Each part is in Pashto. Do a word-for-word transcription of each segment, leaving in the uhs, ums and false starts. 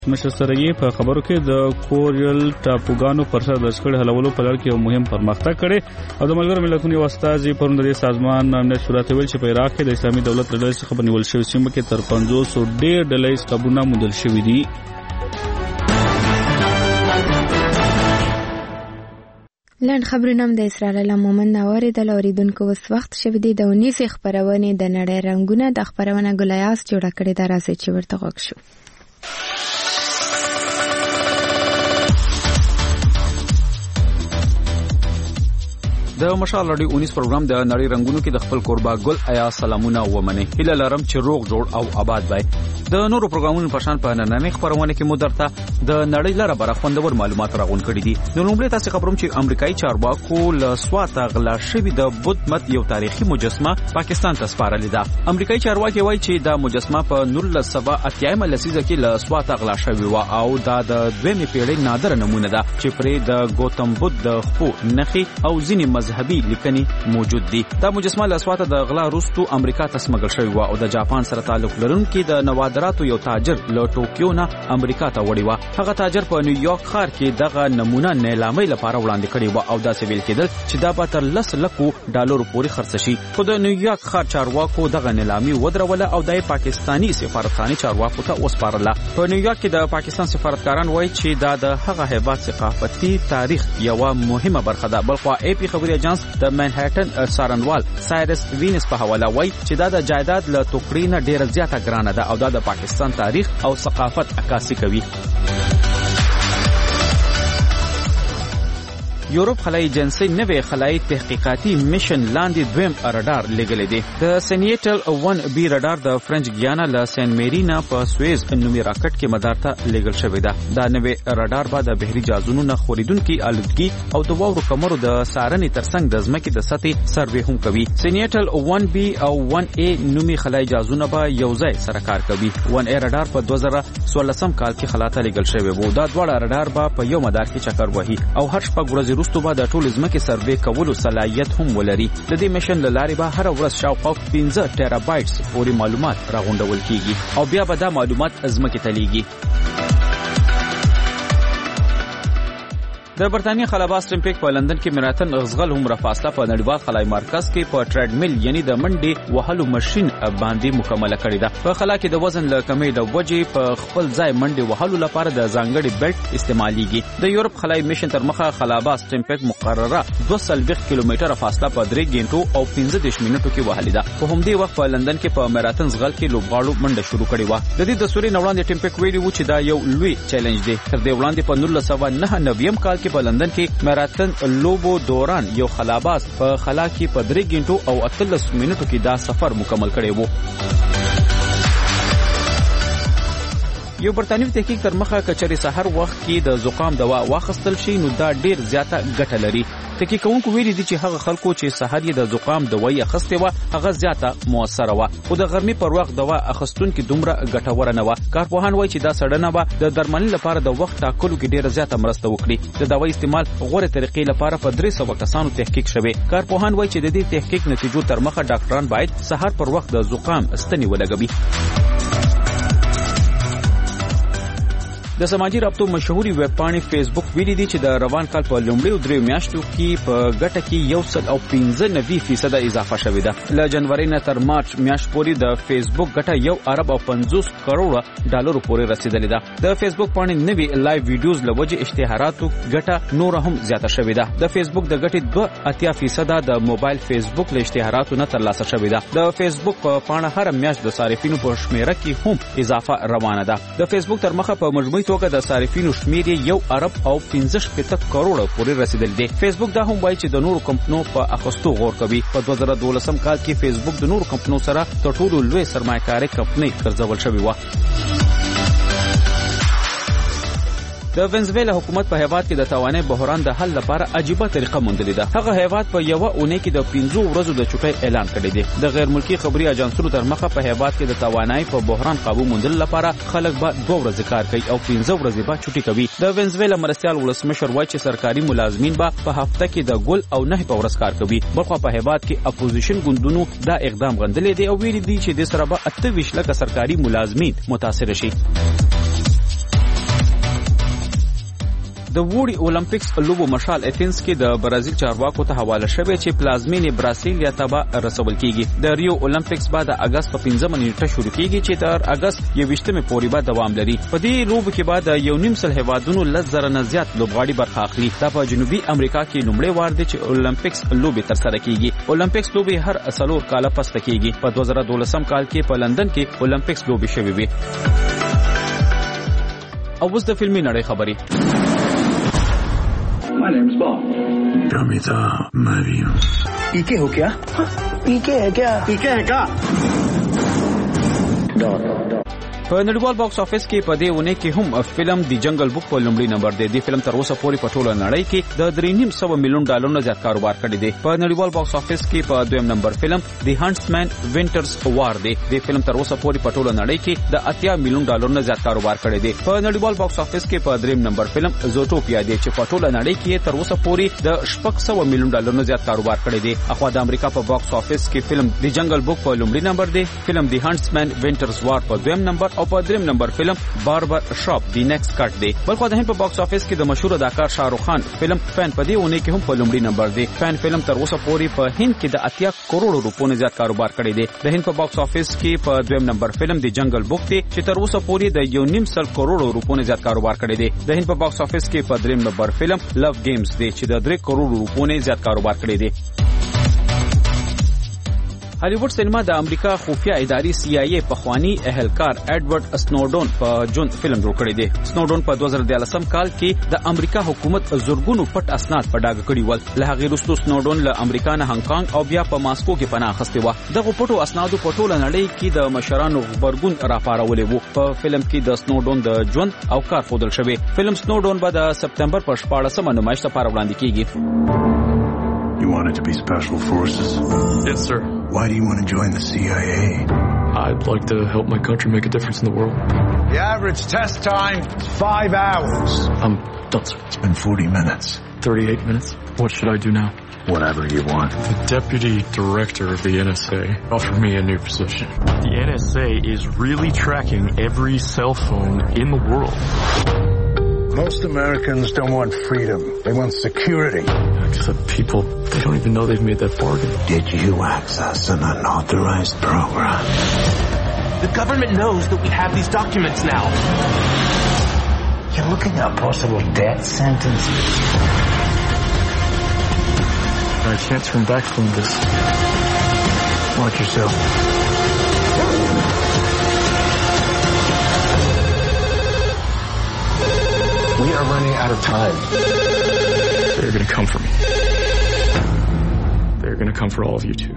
مشر سره یې په خبرو کې د کورل ټاپوګانو پر سر د شخړې حلولو په لړ کې یو مهم پرمختګ کړی او د ملګرو ملتونو یو استازي پرون د سازمان امنیت شورا ته ویل چې په عراق کې د اسلامي دولت له ډلې څخه په نیول شوې سیمه کې تر پنځوس ډېر ډلې قبونه موندل شوي دي. لاند خبرونه د اسرائیل مومن نواري د اوریدونکو وس وخت شوه دي د ونیس خبرونه د نړۍ رنگونه د خبرونه ګلیاس جوړ کړي د راځي چې ورته غوښ شو. د مشال لړۍ اونیس پروګرام د نړۍ رنگونو کې د خپل قربا ګل آیا سلامونه ومنه هله لرم چې روغ جوړ او آباد وای. د نورو پروګرامونو په شان په نننۍ خبرونه کې مو درته د نړۍ لاره بره خوندور معلومات راغون کړي دي. نو لومړی تاسو خبروم چې امریکایي چارواکو له سواته غلا شوی د بت مت یو تاریخي مجسمه پاکستان ته سپارلې ده. امریکایي چارواکي وایي چې دا مجسمه په نولس سوه اتیا لسیزه کې له سواته غلا شوی و او دا د دویمې پیړۍ نادره نمونه ده چې پرې د ګوتم بت د خپو نخي او ځینې مذهبي لیکنې موجود دي. دا مجسمه له سواته د غلا وروسته امریکا ته سمګل شوی و او د جاپان سره تعلق لرونکي د نوادراتو یو تاجر له ټوکیو نه امریکا ته وړي و. هغه تاجر په نیویارک ښار کې دغه نمونه نیلامۍ لپاره وړاندې کړی و او دا څه ویل کېدل چې دا به تر لس لکو ډالرو پورې خرڅ شي. خو د نیویارک ښار چارواکو دغه نیلامي ودروله او د پاکستانی سفارتخانه چارواکو ته وسپارله. په نیویارک کې د پاکستان سفارتکاران وایي چې دا د هغه هیواد ثقافتي تاریخ یو مهمه برخه ده. بلخو ای پی خبري اجانس د منهټن سارنوال سایرس وینس په حواله وایي چې دا د جایداد له ټوکري نه ډیره زیاته ګرانه ده او دا د پاکستان تاریخ او ثقافت عکاسي کوي. یورپ خلای ایجنسی نوې خلای تحقیقاتي میشن لاندې دویم رادار لګلې دي. د سینیټل ون بی رادار د فرنچ ګیانا له سین میرینا په سویز نومي راکټ کې مدار ته لګل شوی ده. دا نوې رادار به د بحري جازونو نه خوریدونکي آلودګي او د واورو کمرو د سارنې ترڅنګ د ځمکې د سطحې سروې هم کوي. سینیټل ون بی او ون ای نومي خلای جازونه به یو ځای سره کار کوي. ون ای رادار په دوه زره څوارلسم کال کې خلا ته لګل شوی و. دا دواړه رادار به په یو مدار کې چکر وهي او هر شپه ورځې وروسته به د ټول ځمکې سروې کولو صلاحیت هم ولري. د دې میشن له لارې به هر ورځ شاوخوا پنځه ټیرا بایټس پورې معلومات راغونډول کیږي او بیا به دا معلومات ځمکې ته لیږي. د برتانیې خلباس ټیمپیک په لندن کې مراتن غزغل هم را فاصله په نړیوال خلای مرکز کې په ټریډ میل یعنی د منډې وهلو ماشين باندې مکمله کړې ده. په خلا کې د وزن له کمې د وجې په خپل ځای منډې وهلو لپاره د ځانګړي بیلټ استعماليږي. د یورپ خلای میشن تر مخه خلباس ټیمپیک مقرره دوه سل ویشت کیلومتره فاصله په درې غنټو او پنځه دېرش منټو کې وهلې ده. په همدې وخت په لندن کې په مراتن زغل کې لوبغاړو منډه شروع کړې و. د دې د سوري نوړاندې ټیمپیک ویلي و چې دا یو لوی چیلنج دی. تر دې وړاندې په نولس سوه نهه نوي کال کې په لندن کې مراتن لوبو دوران یو خلاباس په خلا کې په درې غنټو او اتلس منټو کې دا سفر مکمل کړی وو. یو برتانوي تحقیق تر مخه کچري سحر وخت کې د زکام دوا واخستل شي نو دا ډیر زیاته ګټه لري. تحقیقونکو ویلي دي چې هغه خلکو چې سحر یې د زکام دوايي اخستې و هغه زیاته موثره و او د ګرمي پر وخت دوا اخستونکو دومره ګټوره نه و. کارپوهان وایي چې دا سړنه به د درملنې لپاره د وخت ټاکلو کې ډیره زیاته مرسته وکړي. د دوايي استعمال غوړه طریقې لپاره په درې سوه کسانو تحقیق شوی. کارپوهان وایي چې د دې تحقیق نتیجو تر مخه ډاکټران باید سحر پر وخت د زکام ستنې ولګوي. د سماجی رابطو مشهوري ویب پاڼې فیسبوک ویلي دي چې د روان کال په لومړیو دریو میاشتو کې په ګټه کې یو سل او پنځه نوي فیصد اضافه شوې ده. له جنوري نه تر مارچ میاشت پورې د فیسبوک ګټه یو ارب او پنځوس کروڑه ډالر پورې رسیدلې ده. د فیسبوک پاڼې نوي لایو ویډیوز له وجې اشتهاراتو ګټه نور هم زیاته شوې ده. د فیسبوک د ګټې دوه اتیا فیصد د موبایل فیسبوک له اشتهاراتو نه ترلاسه شوې ده. د فیسبوک په پاڼه هر میاشت د صارفینو په شمیره کې هم اضافه روانه ده. د فیسبوک تر مخه په مجموعي توګه د صارفینو شمیر یو ارب او پنځه شپږ کروڑه پورې رسیدل دي. فیسبوک دا هم وایي چې د نورو کمپنیو په اخستو غور کوي. په دوه زره دولسم کال کې فیسبوک د نورو کمپنیو سره تر ټولو لوی سرمایه‌کاري کمپنۍ ګرځول شوې و. د وینزویلا حکومت په هیواد کې د توانای بحران د حل لپاره عجیبه طریقه موندلې ده. هغه هیواد په یو اونۍ کې د پنځو ورځو د چټۍ اعلان کړی دی. د غیر ملکی خبري اجنسونو تر مخه په هیواد کې د توانای په بحران قابو موندل لپاره خلک به دوه ورځې کار کوي او پنځه ورځې به چټي کوي. د وینزویلا مرستيال ولسمشر وایي چې سرکاري ملازمین به په هفته کې د ګل او نه په ورځ کار کوي. بلخو په هیواد کې اپوزیشن ګوندونو دا اقدام غندلې دی او ویلي دي چې د سره به اته ویشت لکه سرکاري ملازمین متاثر شي. د وړي اولمپیکس لوبو مشال اثینز کې د برازیل چارواکو ته حواله شوی چې پلازمینې برازیلیا ته به رسول کیږي. د ریو اولمپیکس بعد د اگست په پنځمه نیټه شروع کیږي چې تر اگست یوویشتمه پورې به دوام لري. په دې لوبو کې بعد یو نیم سل هیوادونو لزر نه زیات لوبغاړي برخه اخلي. دا په جنوبي امریکا کې لومړی وار دی چې اولمپیکس لوبې ترسره کیږي. اولمپیکس لوبې هر څلور کاله پس کیږي. په دوه زره دولسم کال کې په لندن کې اولمپیکس لوبې شوې وي. او اوس د فلمي نړۍ خبري. My name is Bob. Damita Mariam. पीके हो क्या? PK है क्या? पीके है क्या? Dot په نړیوال باکس افیس کې په دې ونه کې هم فلم دی جنگل بوک په لومړي نمبر دی. د فلم تر اوسه پورې په ټوله نړۍ کې د درې نیم سو میلیون ډالر نه زیات کاروبار کړی دی. په نړیوال باکس افیس کې په دویم نمبر فلم دی هانټسمن وینټرز وار دی. د فلم تر اوسه پورې په ټوله نړۍ کې د اتیا میلیون ډالر نه زیات کاروبار کړی دی. په نړیوال باکس افیس کې په دریم نمبر فلم زوټوپیا دی چې په ټوله نړۍ کې تر اوسه پورې د شپږ سو میلیون ډالر نه زیات کاروبار کړی دی. اخوا د امریکا په باکس افیس کې فلم دی جنگل بوک په لومړي نمبر دی. فلم دی هانټسمن وینټرز وار په دویم نمبر او په دریم نمبر فلم باربر شاپ دی نیکست کټ دی. بلخو د هند په باکس افیس کې د مشهور اداکار شاهرخ خان فلم فین په دې ونه کې هم په لومړي نمبر دی. فین فلم تر اوسه پورې په هند کې د اتیا کروڑ روپو نه زیات کاروبار کړی دی. د هند په باکس افیس کې په دویم نمبر فلم دی جنگل بوک دی چې تر اوسه پورې د یو نیم سل کروڑ روپو نه زیات کاروبار کړی دی. د هند په باکس افیس کې په دریم نمبر فلم لو گیمز دی چې د درې کروڑ روپو نه زیات کاروبار کړی دی. هالیوډ سینما د امریکا خفیه ادارې سی آی ای پخوانی اهلکار ایډورډ سنوډون په جون فلم جوړ کړی دی. سنوډون په دوه زره دیارلسم کال کې د امریکا حکومت زورګونو پټ اسناد په ډاګه کړي ول. له هغې وروسته سنوډون له امریکا نه هانګ کانګ او بیا په ماسکو کې پناه اخیستې وه. دغو پټو اسنادو په ټوله نړۍ کې د مشرانو غبرګون راپارولې وو. په فلم کې د سنوډون د ژوند او کار ښودل شوی. فلم سنوډون به د سپتمبر په شپاړسمه نمایش لپاره وړاندې کیږي. You wanted to be special forces? Yes, sir. Why do you want to join the C I A? I'd like to help my country make a difference in the world. The average test time is five hours. I'm done, sir. It's been forty minutes. thirty-eight minutes. What should I do now? Whatever you want. The deputy director of the N S A offered me a new position. The N S A is really tracking every cell phone in the world. Most Americans don't want freedom. They want security. Except people, they don't even know they've made that bargain. Did you access an unauthorized program? The government knows that we have these documents now. You're looking at possible death sentences. I can't turn back from this. Watch yourself. We are running out of time. They're gonna come for me. They're gonna come for all of you too.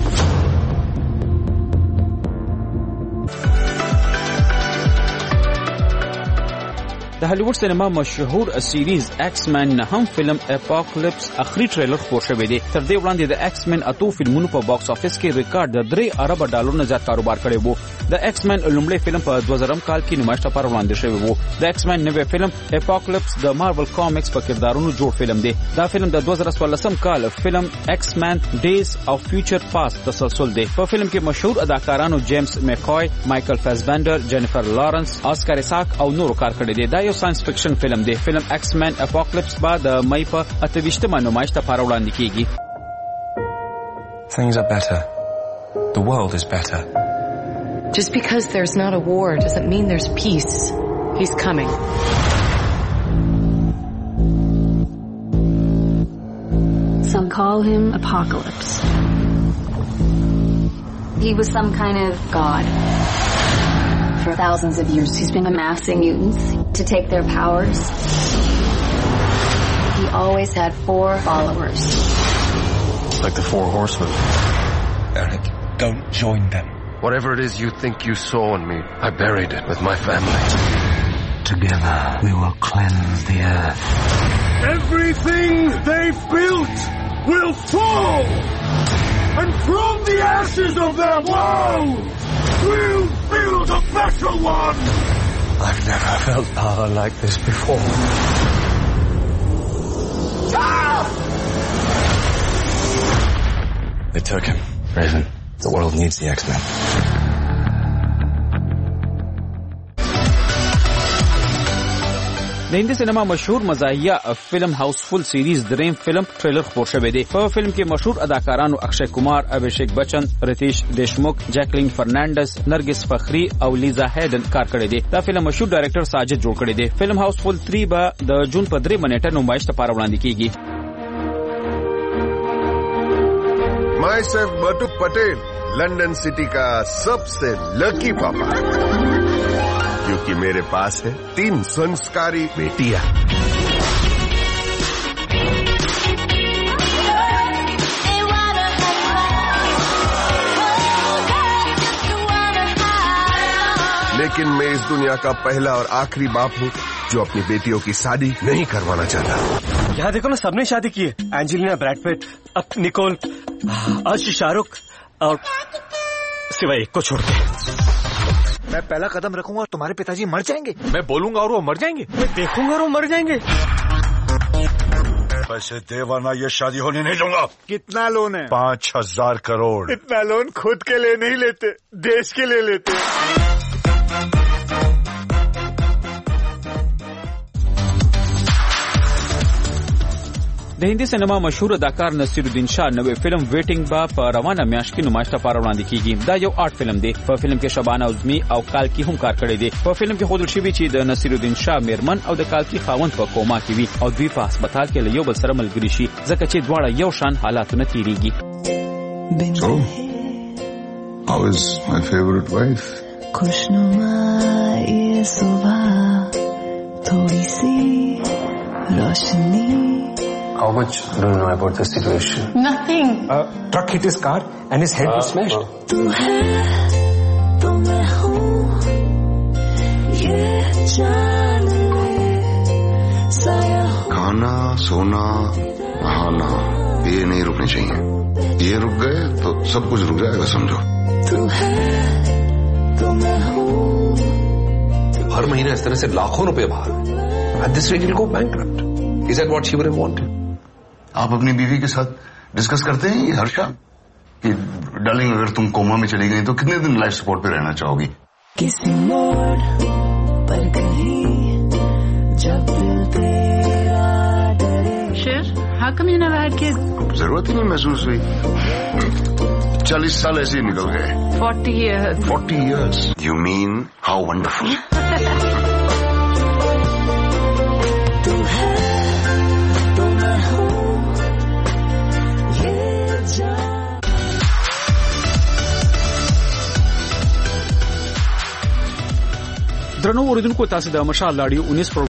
د هالیوډ سینما مشهور سیریز ایکس مین نه هم فلم اپوکالیپس اخري ټریلر خپور شوی دی. تر دې وړاندې د ایکس مین اتو فلمونو په باکس افیس کې ریکارډ د درې ارب ډالر نه زیات کاروبار کړی وو. د ایکس مین لومړی فلم په دوه زره کال کې نمایش لپاره وړاندې شوی وو. د ایکس مین نوې فلم اپوکالیپس د مارول کامکس په کردارونو جوړ فلم دی. دا فلم د دوه زره څوارلسم کال فلم ایکس مین ډیز اف فیوچر پاست تسلسل دی. په فلم کې مشهور اداکارانو جیمز میکوای، مایکل فاسبندر، جینیفر لارنس، آسکر ایساک او نورو کار کړی دی. دا یو ساينس فکشن فلم دی. فلم ایکس مین اپوکالیپس بعد د مئی په اتهویشتمه نمایش لپاره وړاندې کیږي. Things are better. The world is better. Just because there's not a war doesn't mean there's peace. He's coming. Some call him Apocalypse. He was some kind of god. For thousands of years, he's been amassing mutants to take their powers. He always had four followers. Like the four horsemen. Eric, don't join them. Whatever it is you think you saw in me, I buried it with my family. Together, we will cleanse the earth. Everything they've built will fall! And from the ashes of their world, we'll build a better one! I've never felt power like this before. Ah! They took him. Raven, the world needs the X-Men. د هندي سینما مشهور مزاحیه فلم هاوسفول سیریز دریم فلم ټریلر خپور شوی دی. په فلم کې مشهور اداکارانو اکشي کمار، ابھیشیک بچن، رتیش دیشموک، جیکلین فرنانډس، نرگس فخری او لیزا هیډن کار کړی دی. دا فلم مشهور ډایرکټر ساجد جوړ کړی دی. فلم هاوسفول تھری به د جون په درې منېټه نمایش لپاره وړاندې کیږي. Myself Batu Patel, London city का सबसे लकी पापा, क्योंकि मेरे पास है तीन संस्कारी बेटियां. लेकिन मैं इस दुनिया का पहला और आखिरी बाप हूँ जो अपनी बेटियों की शादी नहीं करवाना चाहता. यहाँ देखो ना, सबने शादी की है. एंजेलिना, ब्रैड पिट, निकोल, आज शाहरुख और सिवाय एक को छोड़ के. मैं पहला कदम रखूंगा और तुम्हारे पिताजी मर जाएंगे. मैं बोलूंगा और वो मर जाएंगे. मैं देखूंगा और वो मर जाएंगे. पैसे दे वरना ये शादी होने नहीं दूंगा. कितना लोन है? पाँच हजार करोड़. इतना लोन खुद के लिए नहीं लेते, देश के लिए लेते. د هندي سینما مشهور اداکار نصیرالدین شاه نوې فلم ویټینګ با په روانه میاشت کې نمایش لپاره وړاندې کیږي. دا یو آرټ فلم دی. په فلم کې شبانه عظمی او کالکی هم کار کړی دی. په فلم کې ښودل شوی چې د نصیرالدین شاه میرمن او د کالکی خاوند په کوما کې وي او دوی په هسپتال کې له یو بل سره ملګري شي ځکه چې دواړه یو شان حالاتونه تیریږي. So, how is my favorite wife? खुशनुमा ये सुबह थोड़ी सी रोशनी. How much do you know about the situation? Nothing. Uh, truck hit his car and his head uh, was smashed. तू है तो मैं हूँ ये जान ले साया. खाना, सोना, नहाना ये नहीं रुकने चाहिए. ये रुक गए तो सब कुछ रुक जाएगा, समझो. तू है तो मैं हूँ. हर महीने इस तरह से लाखों रुपए बाहर. At this rate, he'll go bankrupt. Is that what she would have wanted? आप अपनी बीवी के साथ डिस्कस करते हैं ये हर शाम कि डार्लिंग अगर तुम कोमा में चली गई तो कितने दिन लाइफ सपोर्ट पे रहना चाहोगी? किसी मोड़ पर कहीं जब दिल तेरा डरे. Sure. How come you never had kids? जरूरत ही नहीं महसूस हुई. चालीस साल ऐसे ही निकल गए. Forty years. Forty years. You mean how wonderful? तू है तो मैं हूँ ये जान. درنو اوریدونکو، تاسو د مشال لاډیو उन्नीस